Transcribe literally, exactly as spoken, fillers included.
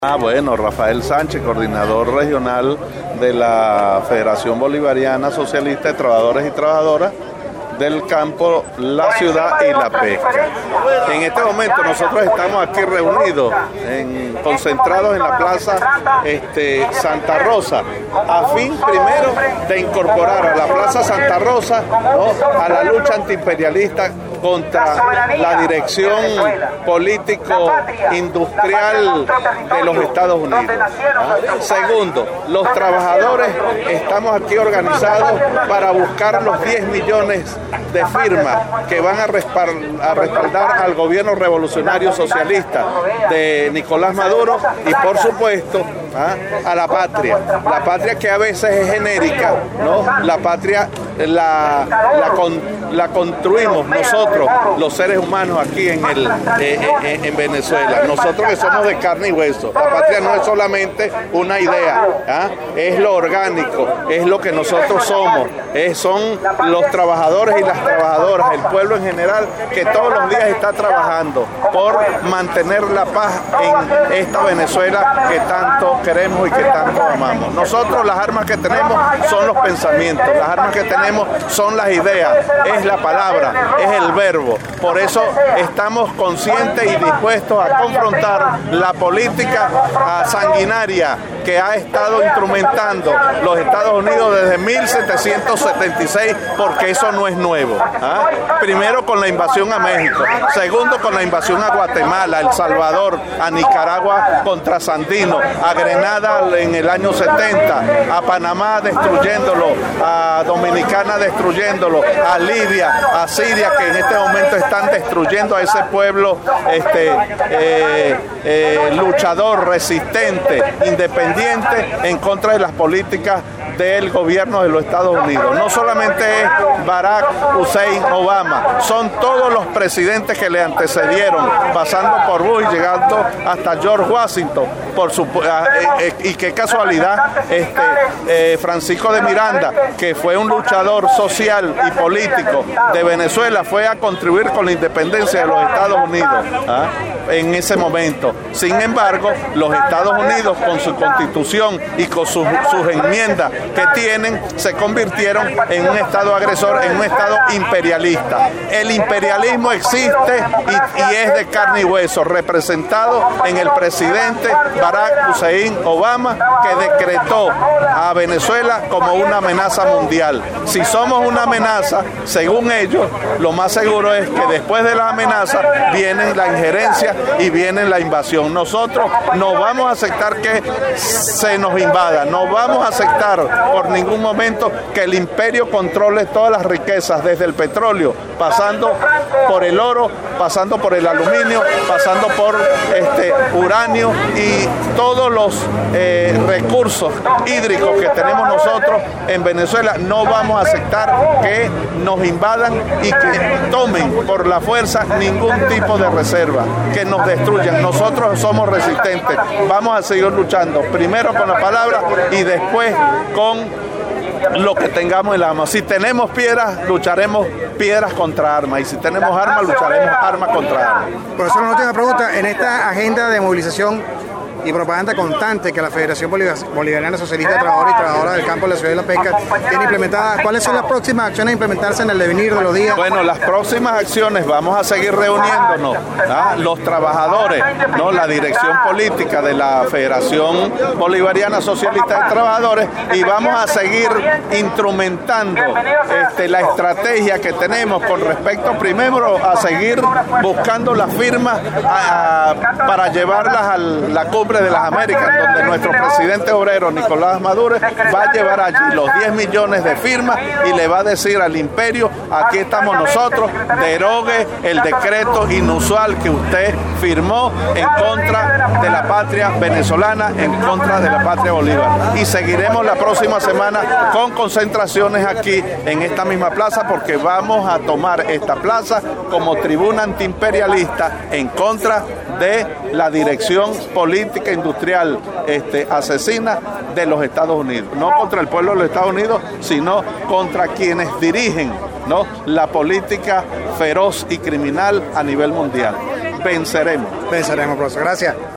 Ah, bueno, Rafael Sánchez, coordinador regional de la Federación Bolivariana Socialista de Trabajadores y Trabajadoras del campo, la ciudad y la pesca. En este momento nosotros estamos aquí reunidos, en, concentrados en la plaza este, Santa Rosa, a fin primero de incorporar a la plaza Santa Rosa, ¿no?, a la lucha antiimperialista contra la dirección político-industrial de los Estados Unidos. ¿Ah? Segundo, los trabajadores estamos aquí organizados para buscar los diez millones de firmas que van a respaldar, a respaldar al gobierno revolucionario socialista de Nicolás Maduro y, por supuesto, ¿ah?, a la patria. La patria que a veces es genérica, ¿no? La patria la, la, con, la construimos nosotros, los seres humanos aquí en, el, eh, eh, en Venezuela. Nosotros que somos de carne y hueso. La patria no es solamente una idea, ¿ah?, es lo orgánico, es lo que nosotros somos, es, son los trabajadores y las trabajadoras, el pueblo en general, que todos los días está trabajando por mantener la paz en esta Venezuela que tanto queremos y que tanto amamos. Nosotros las armas que tenemos son los pensamientos, las armas que tenemos son las ideas, es la palabra, es el verbo. Por eso estamos conscientes y dispuestos a confrontar la política sanguinaria que ha estado instrumentando los Estados Unidos desde mil setecientos setenta y seis, porque eso no es nuevo. ¿Ah? Primero con la invasión a México, segundo con la invasión a Guatemala, a El Salvador, a Nicaragua contra Sandino, a Grenada en el año setenta, a Panamá destruyéndolo, a Dominicana destruyéndolo, a Libia, a Siria, que en este momento están destruyendo a ese pueblo este, eh, eh, luchador, resistente, independiente, en contra de las políticas del gobierno de los Estados Unidos. No solamente es Barack Hussein Obama, son todos los presidentes que le antecedieron, pasando por Bush, llegando hasta George Washington, por su, eh, eh, y qué casualidad, este, eh, Francisco de Miranda, que fue un luchador social y político de Venezuela, fue a contribuir con la independencia de los Estados Unidos, ¿ah?, en ese momento. Sin embargo, los Estados Unidos, con su constitución y con sus, sus enmiendas que tienen, se convirtieron en un Estado agresor, en un Estado imperialista. El imperialismo existe y, y es de carne y hueso, representado en el presidente Barack Hussein Obama, que decretó a Venezuela como una amenaza mundial. Si somos una amenaza, según ellos, lo más seguro es que después de la amenaza viene la injerencia y viene la invasión. Nosotros no vamos a aceptar que se nos invada, no vamos a aceptar por ningún momento que el imperio controle todas las riquezas, desde el petróleo, pasando por el oro, pasando por el aluminio, pasando por este uranio y todos los eh, recursos hídricos que tenemos nosotros en Venezuela. No vamos a aceptar que nos invadan y que tomen por la fuerza ningún tipo de reserva, que nos destruyan. Nosotros somos resistentes, vamos a seguir luchando, primero con la palabra y después con lo que tengamos en la mano. Si tenemos piedras, lucharemos piedras contra armas, y si tenemos armas, lucharemos armas contra armas. Profesor, una última pregunta. En esta agenda de movilización y propaganda constante que la Federación Bolivariana Socialista de Trabajadores y Trabajadoras del Campo de la Ciudad y la Pesca tiene implementadas, ¿cuáles son las próximas acciones a implementarse en el devenir de los días? Bueno, las próximas acciones, vamos a seguir reuniéndonos, ¿ah?, los trabajadores, ¿no?, la dirección política de la Federación Bolivariana Socialista de Trabajadores, y vamos a seguir instrumentando este, la estrategia que tenemos con respecto, primero, a seguir buscando las firmas a, a, para llevarlas a la cumbre de las Américas, donde nuestro presidente obrero Nicolás Maduro va a llevar allí los diez millones de firmas y le va a decir al imperio: aquí estamos nosotros, derogue el decreto inusual que usted firmó en contra de la patria venezolana, en contra de la patria bolívar. Y seguiremos la próxima semana con concentraciones aquí en esta misma plaza, porque vamos a tomar esta plaza como tribuna antiimperialista en contra de la dirección política industrial este, asesina de los Estados Unidos. No contra el pueblo de los Estados Unidos, sino contra quienes dirigen, ¿no?, la política feroz y criminal a nivel mundial. Venceremos. Venceremos, profesor. Gracias.